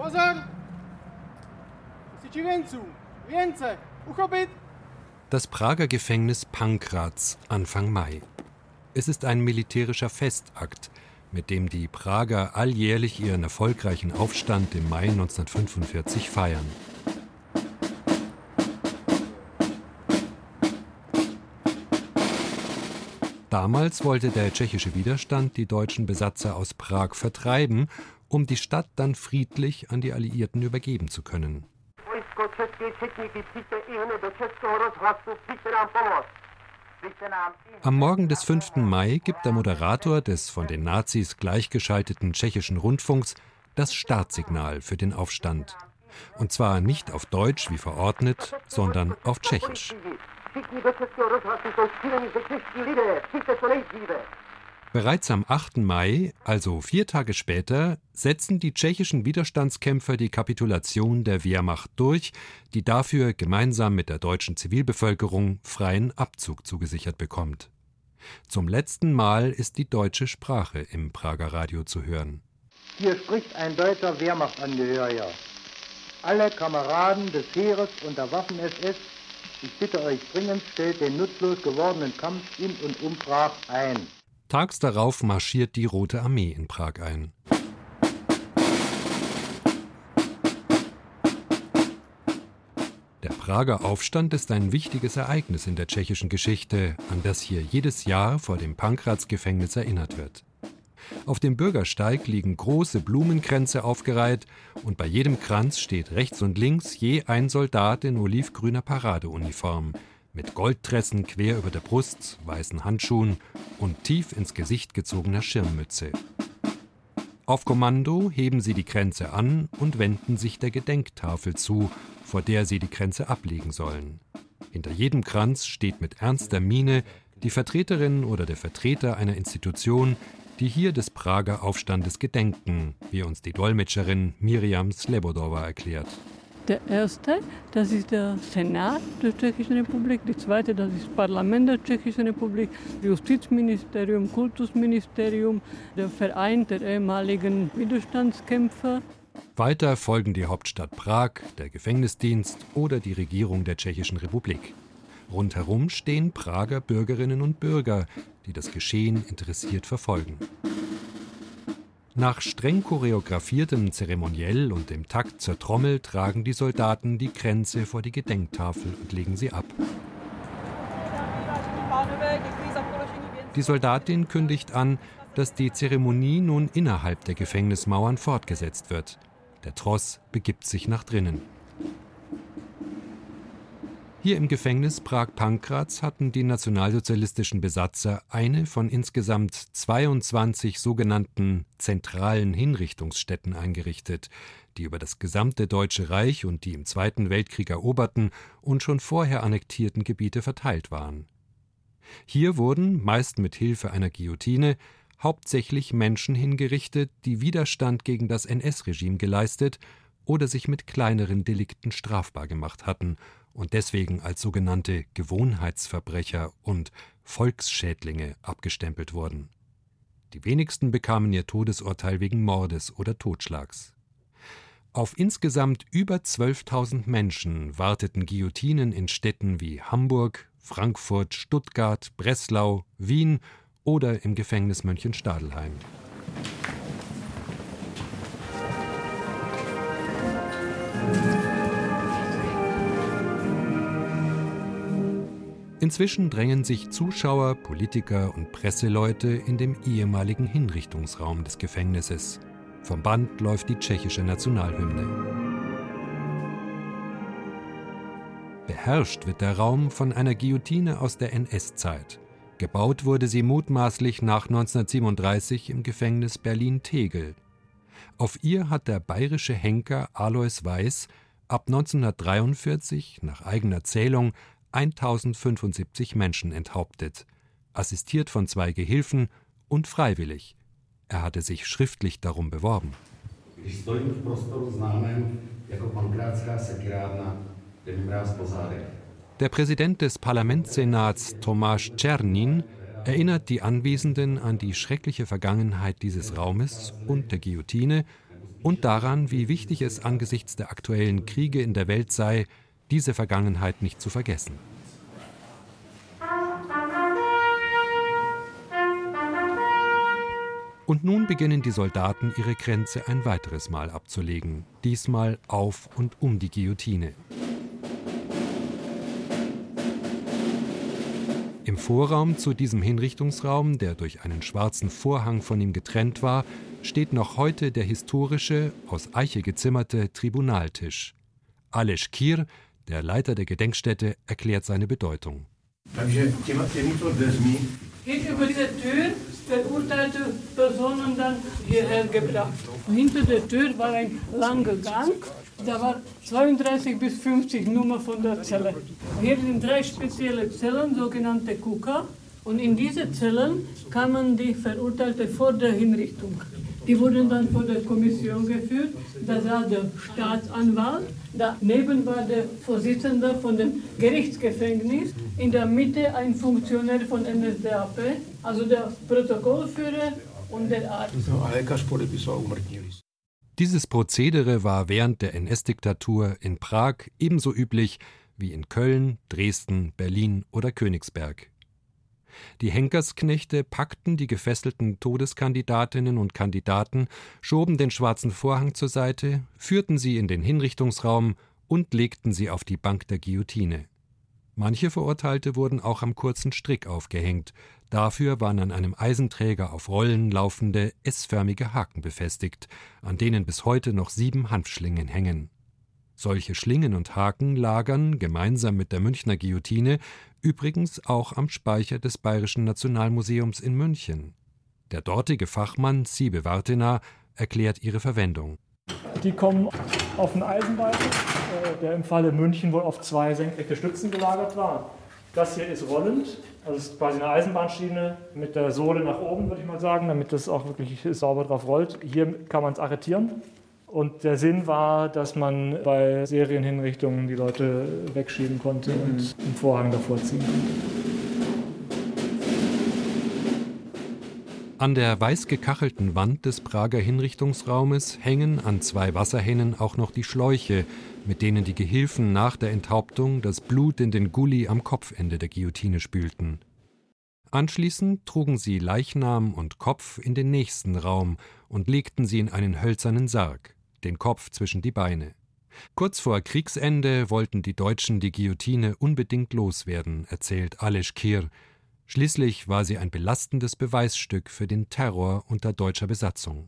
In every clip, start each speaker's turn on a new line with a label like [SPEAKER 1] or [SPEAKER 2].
[SPEAKER 1] Das Prager Gefängnis Pankraz, Anfang Mai. Es ist ein militärischer Festakt, mit dem die Prager alljährlich ihren erfolgreichen Aufstand im Mai 1945 feiern. Damals wollte der tschechische Widerstand die deutschen Besatzer aus Prag vertreiben, um die Stadt dann friedlich an die Alliierten übergeben zu können. Am Morgen des 5. Mai gibt der Moderator des von den Nazis gleichgeschalteten tschechischen Rundfunks das Startsignal für den Aufstand. Und zwar nicht auf Deutsch wie verordnet, sondern auf Tschechisch. Bereits am 8. Mai, also 4 Tage später, setzen die tschechischen Widerstandskämpfer die Kapitulation der Wehrmacht durch, die dafür gemeinsam mit der deutschen Zivilbevölkerung freien Abzug zugesichert bekommt. Zum letzten Mal ist die deutsche Sprache im Prager Radio zu hören.
[SPEAKER 2] Hier spricht ein deutscher Wehrmachtsangehöriger. Alle Kameraden des Heeres und der Waffen-SS, ich bitte euch dringend, stellt den nutzlos gewordenen Kampf in und um Prag ein.
[SPEAKER 1] Tags darauf marschiert die Rote Armee in Prag ein. Der Prager Aufstand ist ein wichtiges Ereignis in der tschechischen Geschichte, an das hier jedes Jahr vor dem Pankraz-Gefängnis erinnert wird. Auf dem Bürgersteig liegen große Blumenkränze aufgereiht und bei jedem Kranz steht rechts und links je ein Soldat in olivgrüner Paradeuniform, mit Goldtressen quer über der Brust, weißen Handschuhen und tief ins Gesicht gezogener Schirmmütze. Auf Kommando heben sie die Kränze an und wenden sich der Gedenktafel zu, vor der sie die Kränze ablegen sollen. Hinter jedem Kranz steht mit ernster Miene die Vertreterin oder der Vertreter einer Institution, die hier des Prager Aufstandes gedenken, wie uns die Dolmetscherin Miriam Slebodova erklärt.
[SPEAKER 3] Der erste, das ist der Senat der Tschechischen Republik. Der zweite, das ist das Parlament der Tschechischen Republik, Justizministerium, Kultusministerium, der Verein der ehemaligen Widerstandskämpfer.
[SPEAKER 1] Weiter folgen die Hauptstadt Prag, der Gefängnisdienst oder die Regierung der Tschechischen Republik. Rundherum stehen Prager Bürgerinnen und Bürger, die das Geschehen interessiert verfolgen. Nach streng choreografiertem Zeremoniell und dem Takt zur Trommel tragen die Soldaten die Kränze vor die Gedenktafel und legen sie ab. Die Soldatin kündigt an, dass die Zeremonie nun innerhalb der Gefängnismauern fortgesetzt wird. Der Tross begibt sich nach drinnen. Hier im Gefängnis Prag-Pankraz hatten die nationalsozialistischen Besatzer eine von insgesamt 22 sogenannten zentralen Hinrichtungsstätten eingerichtet, die über das gesamte Deutsche Reich und die im Zweiten Weltkrieg eroberten und schon vorher annektierten Gebiete verteilt waren. Hier wurden, meist mit Hilfe einer Guillotine, hauptsächlich Menschen hingerichtet, die Widerstand gegen das NS-Regime geleistet oder sich mit kleineren Delikten strafbar gemacht hatten und deswegen als sogenannte Gewohnheitsverbrecher und Volksschädlinge abgestempelt wurden. Die wenigsten bekamen ihr Todesurteil wegen Mordes oder Totschlags. Auf insgesamt über 12.000 Menschen warteten Guillotinen in Städten wie Hamburg, Frankfurt, Stuttgart, Breslau, Wien oder im Gefängnis Mönchenstadelheim. Inzwischen drängen sich Zuschauer, Politiker und Presseleute in dem ehemaligen Hinrichtungsraum des Gefängnisses. Vom Band läuft die tschechische Nationalhymne. Beherrscht wird der Raum von einer Guillotine aus der NS-Zeit. Gebaut wurde sie mutmaßlich nach 1937 im Gefängnis Berlin-Tegel. Auf ihr hat der bayerische Henker Alois Weiß ab 1943 nach eigener Zählung 1075 Menschen enthauptet, assistiert von 2 Gehilfen und freiwillig. Er hatte sich schriftlich darum beworben. Der Präsident des Parlamentssenats Tomáš Černin erinnert die Anwesenden an die schreckliche Vergangenheit dieses Raumes und der Guillotine und daran, wie wichtig es angesichts der aktuellen Kriege in der Welt sei, diese Vergangenheit nicht zu vergessen. Und nun beginnen die Soldaten, ihre Kränze ein weiteres Mal abzulegen, diesmal auf und um die Guillotine. Im Vorraum zu diesem Hinrichtungsraum, der durch einen schwarzen Vorhang von ihm getrennt war, steht noch heute der historische, aus Eiche gezimmerte Tribunaltisch. Aleš Kyr, der Leiter der Gedenkstätte, erklärt seine Bedeutung.
[SPEAKER 3] Gegenüber dieser Tür verurteilte Personen dann hierher gebracht. Hinter der Tür war ein langer Gang, da war 32 bis 50 Nummer von der Zelle. Hier sind 3 spezielle Zellen, sogenannte Kuka, und in diese Zellen kamen die Verurteilte vor der Hinrichtung. Die wurden dann vor der Kommission geführt, da saß der Staatsanwalt, daneben war der Vorsitzende von dem Gerichtsgefängnis, in der Mitte ein Funktionär von NSDAP, also der Protokollführer und der Arzt.
[SPEAKER 1] Dieses Prozedere war während der NS-Diktatur in Prag ebenso üblich wie in Köln, Dresden, Berlin oder Königsberg. Die Henkersknechte packten die gefesselten Todeskandidatinnen und Kandidaten, schoben den schwarzen Vorhang zur Seite, führten sie in den Hinrichtungsraum und legten sie auf die Bank der Guillotine. Manche Verurteilte wurden auch am kurzen Strick aufgehängt. Dafür waren an einem Eisenträger auf Rollen laufende S-förmige Haken befestigt, an denen bis heute noch 7 Hanfschlingen hängen. Solche Schlingen und Haken lagern, gemeinsam mit der Münchner Guillotine, übrigens auch am Speicher des Bayerischen Nationalmuseums in München. Der dortige Fachmann Siebe Wartener erklärt ihre Verwendung.
[SPEAKER 4] Die kommen auf einen Eisenbalken, der im Falle München wohl auf 2 senkrechte Stützen gelagert war. Das hier ist rollend, also ist quasi eine Eisenbahnschiene mit der Sohle nach oben, würde ich mal sagen, damit das auch wirklich sauber drauf rollt. Hier kann man es arretieren. Und der Sinn war, dass man bei Serienhinrichtungen die Leute wegschieben konnte und einen Vorhang davor ziehen konnte.
[SPEAKER 1] An der weiß gekachelten Wand des Prager Hinrichtungsraumes hängen an 2 Wasserhähnen auch noch die Schläuche, mit denen die Gehilfen nach der Enthauptung das Blut in den Gully am Kopfende der Guillotine spülten. Anschließend trugen sie Leichnam und Kopf in den nächsten Raum und legten sie in einen hölzernen Sarg, den Kopf zwischen die Beine. Kurz vor Kriegsende wollten die Deutschen die Guillotine unbedingt loswerden, erzählt Aleš Kyr. Schließlich war sie ein belastendes Beweisstück für den Terror unter deutscher Besatzung.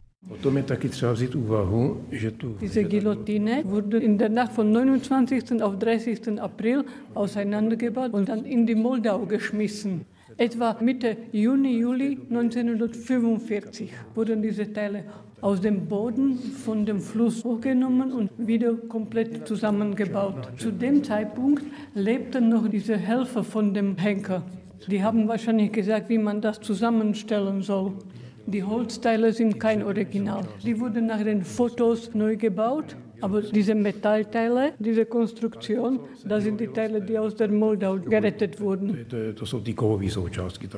[SPEAKER 3] Diese Guillotine wurde in der Nacht von 29. auf 30. April auseinandergebaut und dann in die Moldau geschmissen. Etwa Mitte Juni, Juli 1945 wurden diese Teile aus dem Boden von dem Fluss hochgenommen und wieder komplett zusammengebaut. Zu dem Zeitpunkt lebten noch diese Helfer von dem Henker. Die haben wahrscheinlich gesagt, wie man das zusammenstellen soll. Die Holzteile sind kein Original. Die wurden nach den Fotos neu gebaut. Aber diese Metallteile, diese Konstruktion, das sind die Teile, die aus der Moldau gerettet wurden.
[SPEAKER 5] To jsou ty kovové součástky.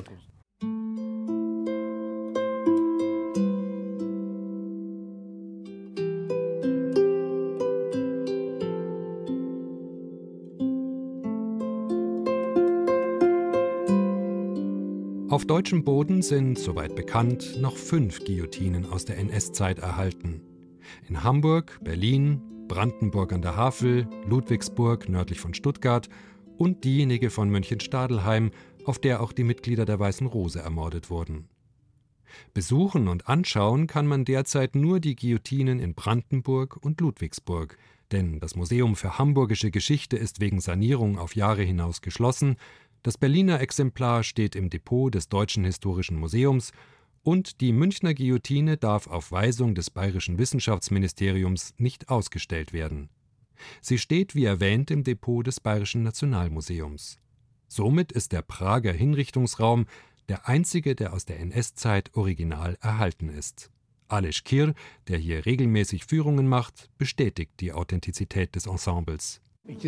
[SPEAKER 1] Auf deutschem Boden sind, soweit bekannt, noch 5 Guillotinen aus der NS-Zeit erhalten. In Hamburg, Berlin, Brandenburg an der Havel, Ludwigsburg nördlich von Stuttgart und diejenige von München-Stadelheim, auf der auch die Mitglieder der Weißen Rose ermordet wurden. Besuchen und anschauen kann man derzeit nur die Guillotinen in Brandenburg und Ludwigsburg, denn das Museum für Hamburgische Geschichte ist wegen Sanierung auf Jahre hinaus geschlossen, das Berliner Exemplar steht im Depot des Deutschen Historischen Museums und die Münchner Guillotine darf auf Weisung des Bayerischen Wissenschaftsministeriums nicht ausgestellt werden. Sie steht, wie erwähnt, im Depot des Bayerischen Nationalmuseums. Somit ist der Prager Hinrichtungsraum der einzige, der aus der NS-Zeit original erhalten ist. Aleš Kyr, der hier regelmäßig Führungen macht, bestätigt die Authentizität des Ensembles.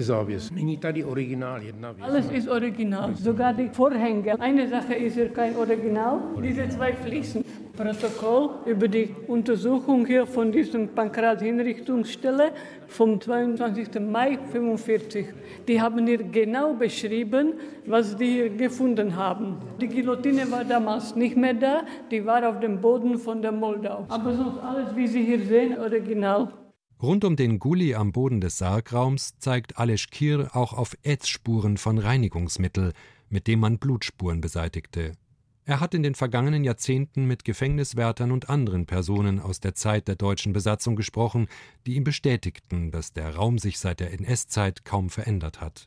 [SPEAKER 3] Alles ist original, sogar die Vorhänge. Eine Sache ist hier kein Original, diese 2 Fliesen. Protokoll über die Untersuchung hier von diesem Pankraz-Hinrichtungsstelle vom 22. Mai 1945. Die haben hier genau beschrieben, was die hier gefunden haben. Die Guillotine war damals nicht mehr da, die war auf dem Boden von der Moldau. Aber sonst alles, wie Sie hier sehen, original.
[SPEAKER 1] Rund um den Gully am Boden des Sargraums zeigt Aleš Kir auch auf Ätzspuren von Reinigungsmittel, mit dem man Blutspuren beseitigte. Er hat in den vergangenen Jahrzehnten mit Gefängniswärtern und anderen Personen aus der Zeit der deutschen Besatzung gesprochen, die ihm bestätigten, dass der Raum sich seit der NS-Zeit kaum verändert hat.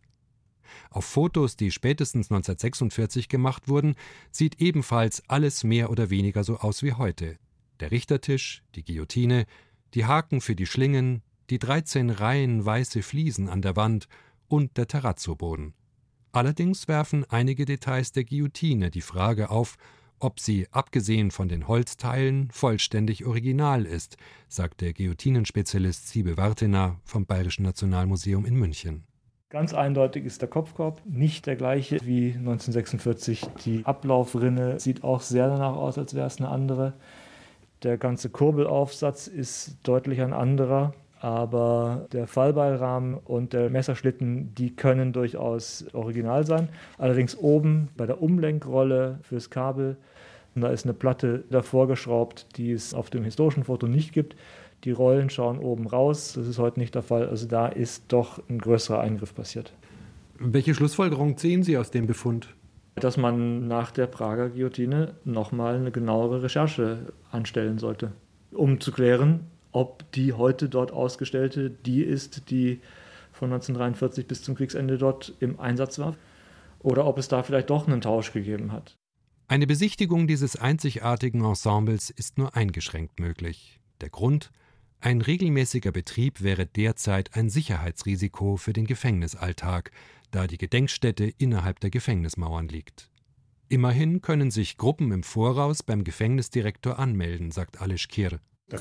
[SPEAKER 1] Auf Fotos, die spätestens 1946 gemacht wurden, sieht ebenfalls alles mehr oder weniger so aus wie heute. Der Richtertisch, die Guillotine, die Haken für die Schlingen, die 13 Reihen weiße Fliesen an der Wand und der Terrazzoboden. Allerdings werfen einige Details der Guillotine die Frage auf, ob sie, abgesehen von den Holzteilen, vollständig original ist, sagt der Guillotinenspezialist Sibe Vartena vom Bayerischen Nationalmuseum in München.
[SPEAKER 4] Ganz eindeutig ist der Kopfkorb nicht der gleiche wie 1946. Die Ablaufrinne sieht auch sehr danach aus, als wäre es eine andere. Der ganze Kurbelaufsatz ist deutlich ein anderer, aber der Fallbeilrahmen und der Messerschlitten, die können durchaus original sein. Allerdings oben bei der Umlenkrolle fürs Kabel, da ist eine Platte davor geschraubt, die es auf dem historischen Foto nicht gibt. Die Rollen schauen oben raus, das ist heute nicht der Fall. Also da ist doch ein größerer Eingriff passiert.
[SPEAKER 1] Welche Schlussfolgerung ziehen Sie aus dem Befund?
[SPEAKER 4] Dass man nach der Prager Guillotine nochmal eine genauere Recherche anstellen sollte, um zu klären, ob die heute dort ausgestellte die ist, die von 1943 bis zum Kriegsende dort im Einsatz war, oder ob es da vielleicht doch einen Tausch gegeben hat.
[SPEAKER 1] Eine Besichtigung dieses einzigartigen Ensembles ist nur eingeschränkt möglich. Der Grund? Ein regelmäßiger Betrieb wäre derzeit ein Sicherheitsrisiko für den Gefängnisalltag, da die Gedenkstätte innerhalb der Gefängnismauern liegt. Immerhin können sich Gruppen im Voraus beim Gefängnisdirektor anmelden, sagt Aleš Kir.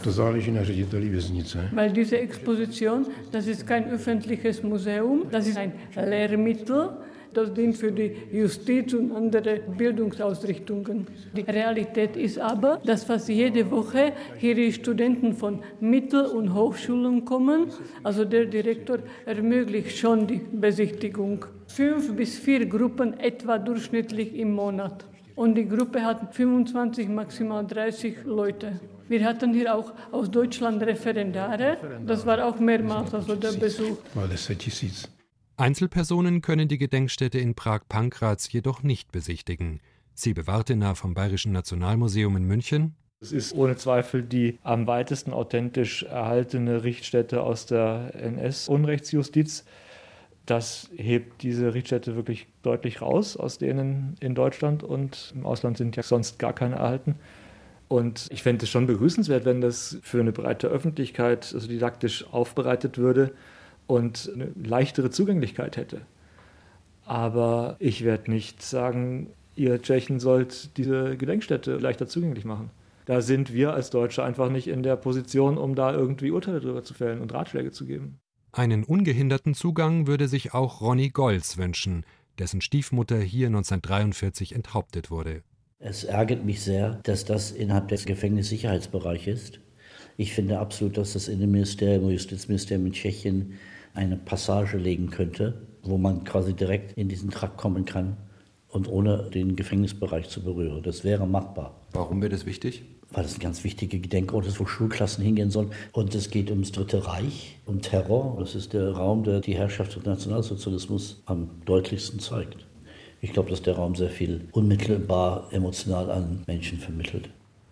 [SPEAKER 3] Weil diese Exposition, das ist kein öffentliches Museum, das ist ein Lehrmittel, das dient für die Justiz und andere Bildungsausrichtungen. Die Realität ist aber, dass fast jede Woche hier die Studenten von Mittel- und Hochschulen kommen. Also der Direktor ermöglicht schon die Besichtigung. 5 bis 4 Gruppen etwa durchschnittlich im Monat. Und die Gruppe hat 25, maximal 30 Leute. Wir hatten hier auch aus Deutschland Referendare. Das war auch mehrmals also der Besuch.
[SPEAKER 1] Einzelpersonen können die Gedenkstätte in Prag-Pankraz jedoch nicht besichtigen. Sibe Vartena vom Bayerischen Nationalmuseum in München.
[SPEAKER 4] Es ist ohne Zweifel die am weitesten authentisch erhaltene Richtstätte aus der NS-Unrechtsjustiz. Das hebt diese Richtstätte wirklich deutlich raus aus denen in Deutschland, und im Ausland sind ja sonst gar keine erhalten. Und ich fände es schon begrüßenswert, wenn das für eine breite Öffentlichkeit also didaktisch aufbereitet würde und eine leichtere Zugänglichkeit hätte. Aber ich werde nicht sagen, ihr Tschechen sollt diese Gedenkstätte leichter zugänglich machen. Da sind wir als Deutsche einfach nicht in der Position, um da irgendwie Urteile drüber zu fällen und Ratschläge zu geben.
[SPEAKER 1] Einen ungehinderten Zugang würde sich auch Ronny Golz wünschen, dessen Stiefmutter hier 1943 enthauptet wurde.
[SPEAKER 6] Es ärgert mich sehr, dass das innerhalb des Gefängnissicherheitsbereichs ist. Ich finde absolut, dass das Innenministerium und Justizministerium in Tschechien eine Passage legen könnte, wo man quasi direkt in diesen Trakt kommen kann und ohne den Gefängnisbereich zu berühren. Das wäre machbar.
[SPEAKER 1] Warum wäre das wichtig?
[SPEAKER 6] Weil das ein ganz wichtiger Gedenkort ist, wo Schulklassen hingehen sollen. Und es geht ums Dritte Reich, um Terror. Das ist der Raum, der die Herrschaft des Nationalsozialismus am deutlichsten zeigt. Ich glaube, dass der Raum sehr viel unmittelbar emotional an Menschen vermittelt.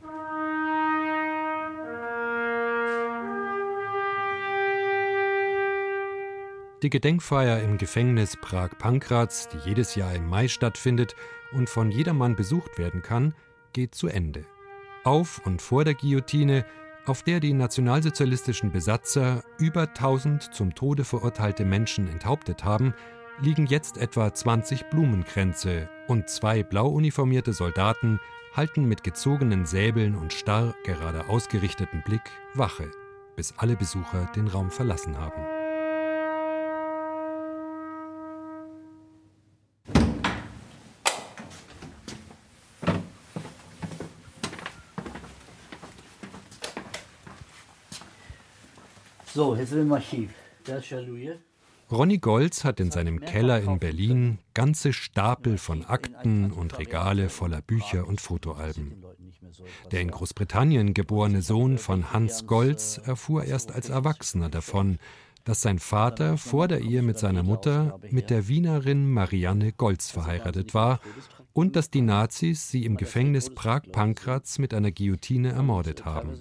[SPEAKER 1] Die Gedenkfeier im Gefängnis Prag-Pankraz, die jedes Jahr im Mai stattfindet und von jedermann besucht werden kann, geht zu Ende. Auf und vor der Guillotine, auf der die nationalsozialistischen Besatzer über 1000 zum Tode verurteilte Menschen enthauptet haben, liegen jetzt etwa 20 Blumenkränze, und 2 blau uniformierte Soldaten halten mit gezogenen Säbeln und starr gerade ausgerichteten Blick Wache, bis alle Besucher den Raum verlassen haben.
[SPEAKER 6] So, jetzt sind wir im Archiv. Da ist Jalouie.
[SPEAKER 1] Ronny Goltz hat in seinem Keller in Berlin ganze Stapel von Akten und Regale voller Bücher und Fotoalben. Der in Großbritannien geborene Sohn von Hans Goltz erfuhr erst als Erwachsener davon, dass sein Vater vor der Ehe mit seiner Mutter mit der Wienerin Marianne Goltz verheiratet war und dass die Nazis sie im Gefängnis Prag-Pankraz mit einer Guillotine ermordet haben.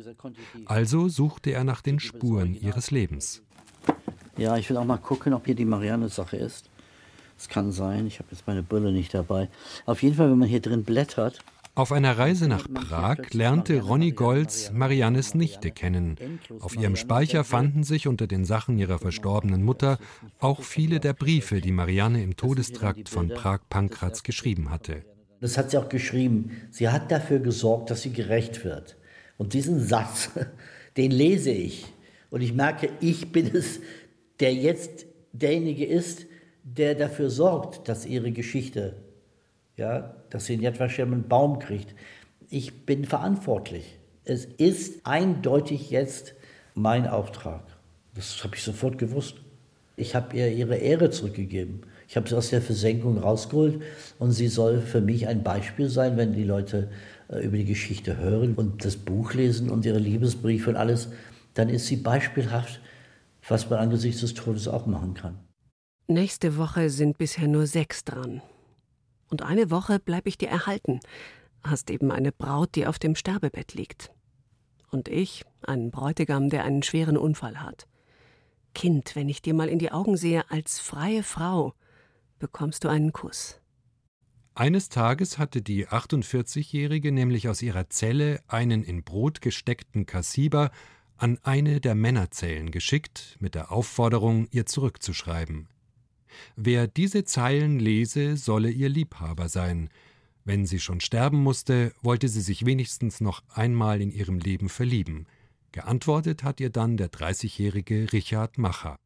[SPEAKER 1] Also suchte er nach den Spuren ihres Lebens.
[SPEAKER 6] Ja, ich will auch mal gucken, ob hier die Marianne-Sache ist. Es kann sein, ich habe jetzt meine Brille nicht dabei. Auf jeden Fall, wenn man hier drin blättert.
[SPEAKER 1] Auf einer Reise nach Prag lernte Ronny Goltz Mariannes Nichte kennen. Auf ihrem Speicher fanden sich unter den Sachen ihrer verstorbenen Mutter auch viele der Briefe, die Marianne im Todestrakt von Prag-Pankraz geschrieben hatte.
[SPEAKER 6] Das hat sie auch geschrieben. Sie hat dafür gesorgt, dass sie gerecht wird. Und diesen Satz, den lese ich. Und ich merke, ich bin es, der jetzt derjenige ist, der dafür sorgt, dass ihre Geschichte, ja, dass sie in Yad Vashem einen Baum kriegt. Ich bin verantwortlich. Es ist eindeutig jetzt mein Auftrag. Das habe ich sofort gewusst. Ich habe ihr ihre Ehre zurückgegeben. Ich habe sie aus der Versenkung rausgeholt und sie soll für mich ein Beispiel sein, wenn die Leute über die Geschichte hören und das Buch lesen und ihre Liebesbriefe und alles, dann ist sie beispielhaft, was man angesichts des Todes auch machen kann.
[SPEAKER 7] Nächste Woche sind bisher nur 6 dran. Und eine Woche bleib ich dir erhalten. Hast eben eine Braut, die auf dem Sterbebett liegt. Und ich, einen Bräutigam, der einen schweren Unfall hat. Kind, wenn ich dir mal in die Augen sehe, als freie Frau, bekommst du einen Kuss.
[SPEAKER 1] Eines Tages hatte die 48-Jährige nämlich aus ihrer Zelle einen in Brot gesteckten Kassiber an eine der Männerzellen geschickt, mit der Aufforderung, ihr zurückzuschreiben. Wer diese Zeilen lese, solle ihr Liebhaber sein. Wenn sie schon sterben musste, wollte sie sich wenigstens noch einmal in ihrem Leben verlieben. Geantwortet hat ihr dann der 30-jährige Richard Macher.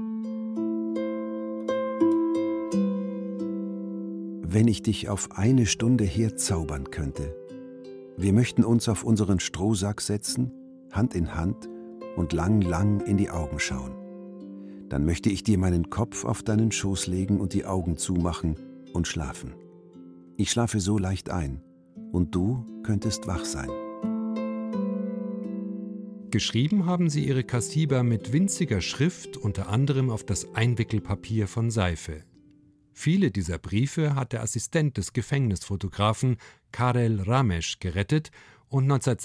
[SPEAKER 8] Wenn ich dich auf eine Stunde herzaubern könnte. Wir möchten uns auf unseren Strohsack setzen, Hand in Hand und lang, lang in die Augen schauen. Dann möchte ich dir meinen Kopf auf deinen Schoß legen und die Augen zumachen und schlafen. Ich schlafe so leicht ein und du könntest wach sein.
[SPEAKER 1] Geschrieben haben sie ihre Kassiber mit winziger Schrift, unter anderem auf das Einwickelpapier von Seife. Viele dieser Briefe hat der Assistent des Gefängnisfotografen Karel Ramesh gerettet und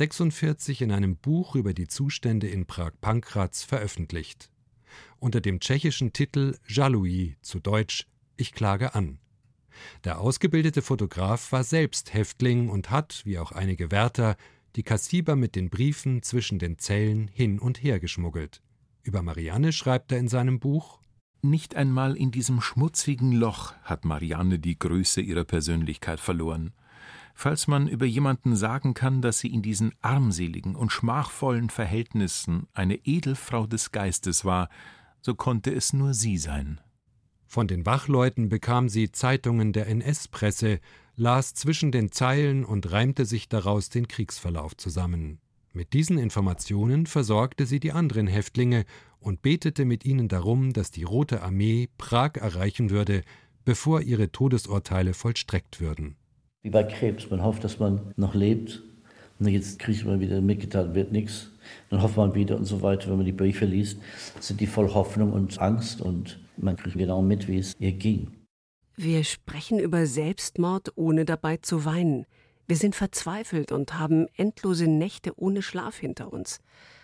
[SPEAKER 1] 1946 in einem Buch über die Zustände in Prag-Pankraz veröffentlicht. Unter dem tschechischen Titel Jalouie, zu Deutsch Ich klage an. Der ausgebildete Fotograf war selbst Häftling und hat, wie auch einige Wärter, die Kassiber mit den Briefen zwischen den Zellen hin und her geschmuggelt. Über Marianne schreibt er in seinem Buch:
[SPEAKER 9] Nicht einmal in diesem schmutzigen Loch hat Marianne die Größe ihrer Persönlichkeit verloren. Falls man über jemanden sagen kann, dass sie in diesen armseligen und schmachvollen Verhältnissen eine Edelfrau des Geistes war, so konnte es nur sie sein.
[SPEAKER 1] Von den Wachleuten bekam sie Zeitungen der NS-Presse, las zwischen den Zeilen und reimte sich daraus den Kriegsverlauf zusammen. Mit diesen Informationen versorgte sie die anderen Häftlinge und betete mit ihnen darum, dass die Rote Armee Prag erreichen würde, bevor ihre Todesurteile vollstreckt würden.
[SPEAKER 6] Wie bei Krebs, man hofft, dass man noch lebt. Und jetzt kriegt man wieder mitgeteilt, wird nichts. Dann hofft man wieder und so weiter. Wenn man die Briefe liest, sind die voll Hoffnung und Angst und man kriegt genau mit, wie es ihr ging.
[SPEAKER 7] Wir sprechen über Selbstmord, ohne dabei zu weinen. Wir sind verzweifelt und haben endlose Nächte ohne Schlaf hinter uns.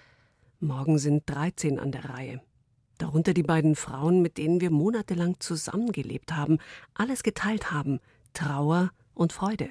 [SPEAKER 7] Morgen sind 13 an der Reihe. Darunter die beiden Frauen, mit denen wir monatelang zusammengelebt haben, alles geteilt haben, Trauer und Freude.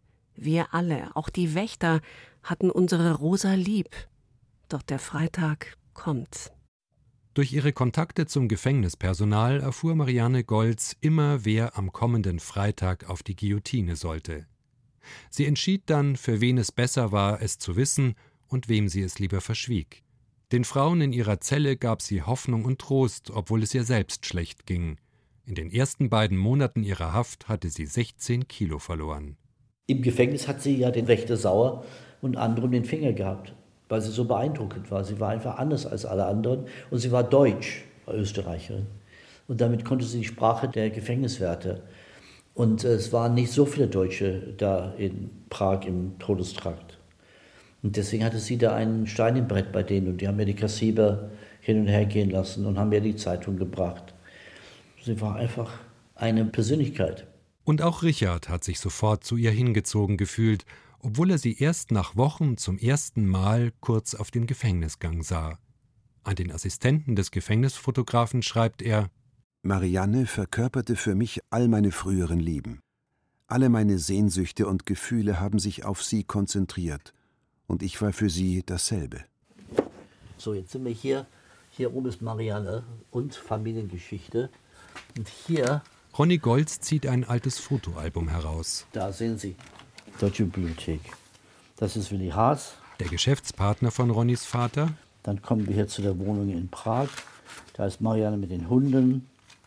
[SPEAKER 7] Wir alle, auch die Wächter, hatten unsere Rosa lieb. Doch der Freitag kommt.
[SPEAKER 1] Durch ihre Kontakte zum Gefängnispersonal erfuhr Marianne Goltz immer, wer am kommenden Freitag auf die Guillotine sollte. Sie entschied dann, für wen es besser war, es zu wissen und wem sie es lieber verschwieg. Den Frauen in ihrer Zelle gab sie Hoffnung und Trost, obwohl es ihr selbst schlecht ging. In den ersten 2 Monaten ihrer Haft hatte sie 16 Kilo verloren.
[SPEAKER 6] Im Gefängnis hat sie ja den Wächter Sauer und andere um den Finger gehabt. weil sie so beeindruckend war. Sie war einfach anders als alle anderen und sie war Deutsch, Österreicherin. Und damit konnte sie die Sprache der Gefängniswärter. Und es waren nicht so viele Deutsche da in Prag im Todestrakt. Und deswegen hatte sie da einen Stein im Brett bei denen und die haben mir die Kassiber hin und her gehen lassen und haben mir die Zeitung gebracht. Sie war einfach eine Persönlichkeit.
[SPEAKER 1] Und auch Richard hat sich sofort zu ihr hingezogen gefühlt, obwohl er sie erst nach Wochen zum ersten Mal kurz auf dem Gefängnisgang sah. An den Assistenten des Gefängnisfotografen schreibt er:
[SPEAKER 8] Marianne verkörperte für mich all meine früheren Lieben. Alle meine Sehnsüchte und Gefühle haben sich auf sie konzentriert. Und ich war für sie dasselbe.
[SPEAKER 6] So, jetzt sind wir hier. Hier oben ist Marianne und Familiengeschichte. Und hier...
[SPEAKER 1] Ronny Goltz zieht ein altes Fotoalbum heraus.
[SPEAKER 6] Da sehen Sie, Deutsche Bibliothek. Das ist Willi Haas.
[SPEAKER 1] Der Geschäftspartner von Ronnys Vater.
[SPEAKER 6] Dann kommen wir hier zu der Wohnung in Prag. Da ist Marianne mit den Hunden.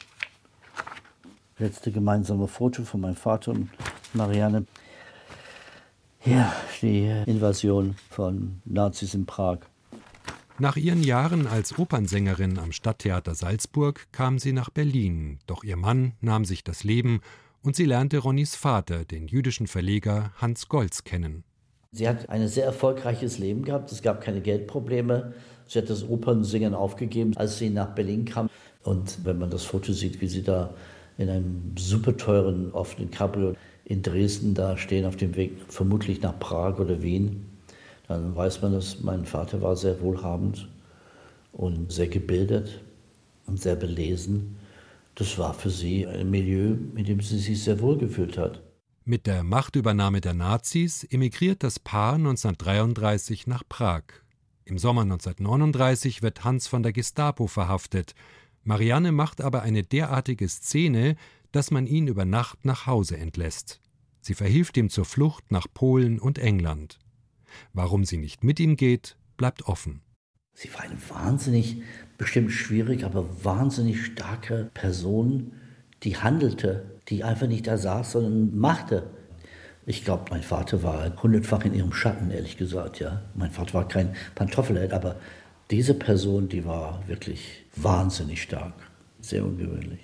[SPEAKER 6] Letzte gemeinsame Foto von meinem Vater und Marianne. Hier die Invasion von Nazis in Prag.
[SPEAKER 1] Nach ihren Jahren als Opernsängerin am Stadttheater Salzburg kam sie nach Berlin. Doch ihr Mann nahm sich das Leben und sie lernte Ronnys Vater, den jüdischen Verleger Hans Goltz, kennen.
[SPEAKER 6] Sie hat ein sehr erfolgreiches Leben gehabt. Es gab keine Geldprobleme. Sie hat das Opernsingen aufgegeben, als sie nach Berlin kam. Und wenn man das Foto sieht, wie sie da in einem super teuren offenen Cabrio in Dresden da stehen, auf dem Weg vermutlich nach Prag oder Wien, dann weiß man, dass mein Vater war sehr wohlhabend und sehr gebildet und sehr belesen. Das war für sie ein Milieu, in dem sie sich sehr wohl gefühlt hat.
[SPEAKER 1] Mit der Machtübernahme der Nazis emigriert das Paar 1933 nach Prag. Im Sommer 1939 wird Hans von der Gestapo verhaftet. Marianne macht aber eine derartige Szene, dass man ihn über Nacht nach Hause entlässt. Sie verhilft ihm zur Flucht nach Polen und England. Warum sie nicht mit ihm geht, bleibt offen.
[SPEAKER 6] Sie war eine wahnsinnig, bestimmt schwierig, aber wahnsinnig starke Person, die handelte, die einfach nicht da saß, sondern machte. Ich glaube, mein Vater war 100-fach in ihrem Schatten, ehrlich gesagt. Ja. Mein Vater war kein Pantoffelheld, aber diese Person, die war wirklich wahnsinnig stark, sehr ungewöhnlich.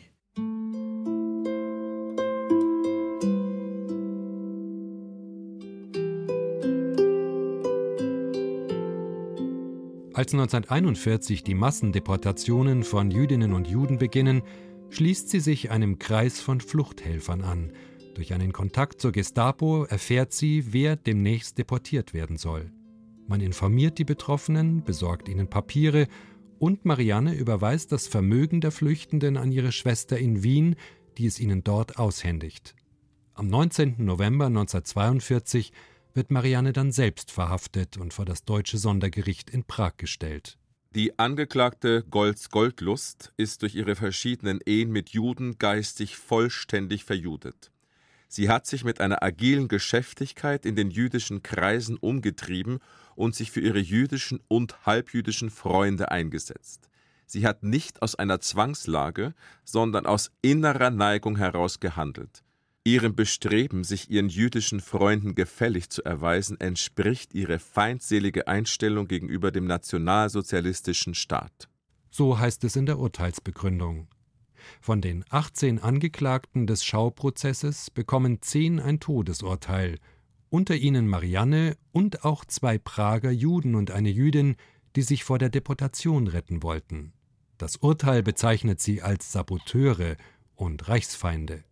[SPEAKER 1] Als 1941 die Massendeportationen von Jüdinnen und Juden beginnen, schließt sie sich einem Kreis von Fluchthelfern an. Durch einen Kontakt zur Gestapo erfährt sie, wer demnächst deportiert werden soll. Man informiert die Betroffenen, besorgt ihnen Papiere und Marianne überweist das Vermögen der Flüchtenden an ihre Schwester in Wien, die es ihnen dort aushändigt. Am 19. November 1942 wird Marianne dann selbst verhaftet und vor das deutsche Sondergericht in Prag gestellt.
[SPEAKER 10] Die Angeklagte Goltz-Goldlust ist durch ihre verschiedenen Ehen mit Juden geistig vollständig verjudet. Sie hat sich mit einer agilen Geschäftigkeit in den jüdischen Kreisen umgetrieben und sich für ihre jüdischen und halbjüdischen Freunde eingesetzt. Sie hat nicht aus einer Zwangslage, sondern aus innerer Neigung heraus gehandelt. Ihrem Bestreben, sich ihren jüdischen Freunden gefällig zu erweisen, entspricht ihre feindselige Einstellung gegenüber dem nationalsozialistischen Staat.
[SPEAKER 1] So heißt es in der Urteilsbegründung. Von den 18 Angeklagten des Schauprozesses bekommen 10 ein Todesurteil, unter ihnen Marianne und auch 2 Prager Juden und eine Jüdin, die sich vor der Deportation retten wollten. Das Urteil bezeichnet sie als Saboteure und Reichsfeinde.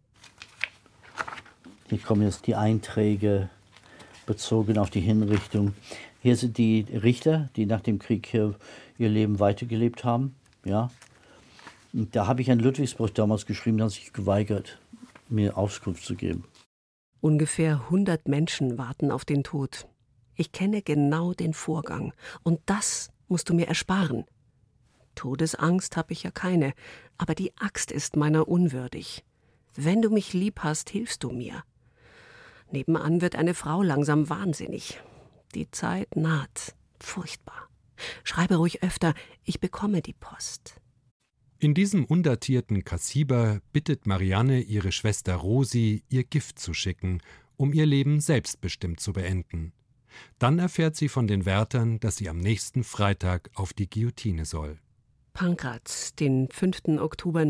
[SPEAKER 6] Hier kommen jetzt die Einträge bezogen auf die Hinrichtung. Hier sind die Richter, die nach dem Krieg hier ihr Leben weitergelebt haben. Ja. Und da habe ich an Ludwigsburg damals geschrieben, dass ich geweigert, mir Auskunft zu geben.
[SPEAKER 7] Ungefähr 100 Menschen warten auf den Tod. Ich kenne genau den Vorgang. Und das musst du mir ersparen. Todesangst habe ich ja keine, aber die Axt ist meiner unwürdig. Wenn du mich lieb hast, hilfst du mir. Nebenan wird eine Frau langsam wahnsinnig. Die Zeit naht. Furchtbar. Schreibe ruhig öfter, ich bekomme die Post.
[SPEAKER 1] In diesem undatierten Kassiber bittet Marianne ihre Schwester Rosi, ihr Gift zu schicken, um ihr Leben selbstbestimmt zu beenden. Dann erfährt sie von den Wärtern, dass sie am nächsten Freitag auf die Guillotine soll.
[SPEAKER 7] Pankraz, den 5. Oktober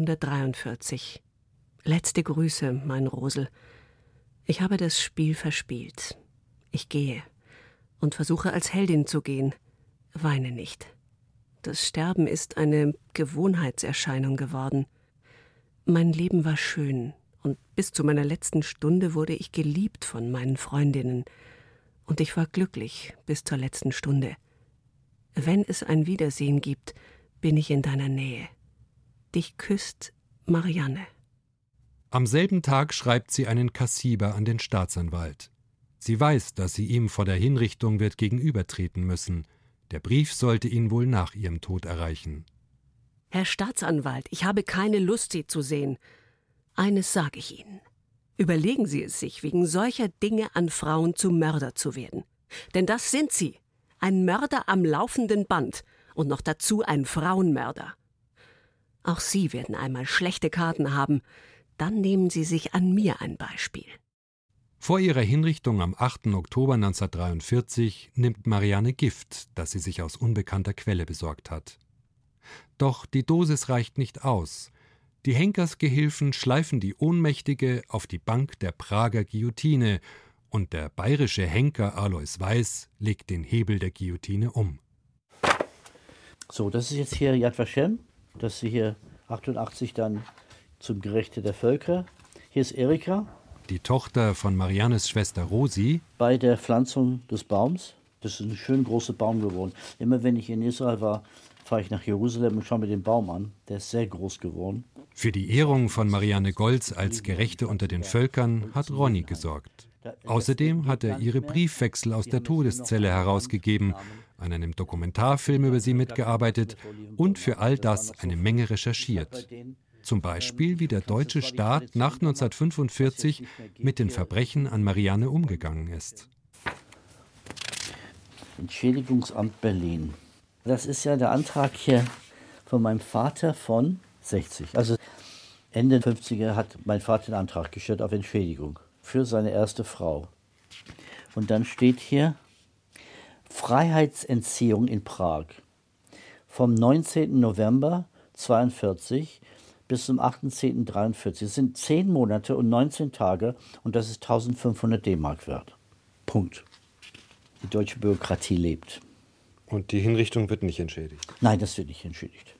[SPEAKER 7] 1943. Letzte Grüße, mein Rosel. Ich habe das Spiel verspielt. Ich gehe und versuche als Heldin zu gehen. Weine nicht. Das Sterben ist eine Gewohnheitserscheinung geworden. Mein Leben war schön und bis zu meiner letzten Stunde wurde ich geliebt von meinen Freundinnen. Und ich war glücklich bis zur letzten Stunde. Wenn es ein Wiedersehen gibt, bin ich in deiner Nähe. Dich küsst Marianne.
[SPEAKER 1] Am selben Tag schreibt sie einen Kassiber an den Staatsanwalt. Sie weiß, dass sie ihm vor der Hinrichtung wird gegenübertreten müssen. Der Brief sollte ihn wohl nach ihrem Tod erreichen.
[SPEAKER 7] Herr Staatsanwalt, ich habe keine Lust, Sie zu sehen. Eines sage ich Ihnen. Überlegen Sie es sich, wegen solcher Dinge an Frauen zu Mörder zu werden. Denn das sind Sie. Ein Mörder am laufenden Band und noch dazu ein Frauenmörder. Auch Sie werden einmal schlechte Karten haben. Dann nehmen Sie sich an mir ein Beispiel.
[SPEAKER 1] Vor ihrer Hinrichtung am 8. Oktober 1943 nimmt Marianne Gift, das sie sich aus unbekannter Quelle besorgt hat. Doch die Dosis reicht nicht aus. Die Henkersgehilfen schleifen die Ohnmächtige auf die Bank der Prager Guillotine und der bayerische Henker Alois Weiß legt den Hebel der Guillotine um.
[SPEAKER 6] So, das ist jetzt hier Yad Vashem, das ist hier 88 dann zum Gerichte der Völker. Hier ist Erika.
[SPEAKER 1] Die Tochter von Mariannes Schwester Rosi.
[SPEAKER 6] Bei der Pflanzung des Baums. Das ist ein schön großer Baum geworden. Immer wenn ich in Israel war, fahre ich nach Jerusalem und schaue mir den Baum an. Der ist sehr groß geworden.
[SPEAKER 1] Für die Ehrung von Marianne Goltz als Gerechte unter den Völkern hat Ronny gesorgt. Außerdem hat er ihre Briefwechsel aus der Todeszelle herausgegeben, an einem Dokumentarfilm über sie mitgearbeitet und für all das eine Menge recherchiert. Zum Beispiel, wie der deutsche Staat nach 1945 mit den Verbrechen an Marianne umgegangen ist.
[SPEAKER 6] Entschädigungsamt Berlin. Das ist ja der Antrag hier von meinem Vater von 60. Also Ende 50er hat mein Vater einen Antrag gestellt auf Entschädigung für seine erste Frau. Und dann steht hier Freiheitsentziehung in Prag vom 19. November 1942 bis zum 8.10.43. Das sind 10 Monate und 19 Tage und das ist 1500 D-Mark wert. Punkt. Die deutsche Bürokratie lebt.
[SPEAKER 1] Und die Hinrichtung wird nicht entschädigt?
[SPEAKER 6] Nein, das wird nicht entschädigt.